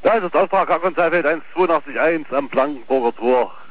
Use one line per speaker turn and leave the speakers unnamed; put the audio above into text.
Da ist das Auftrag Hakan Seifeld 18281 am Blankenburger Tor.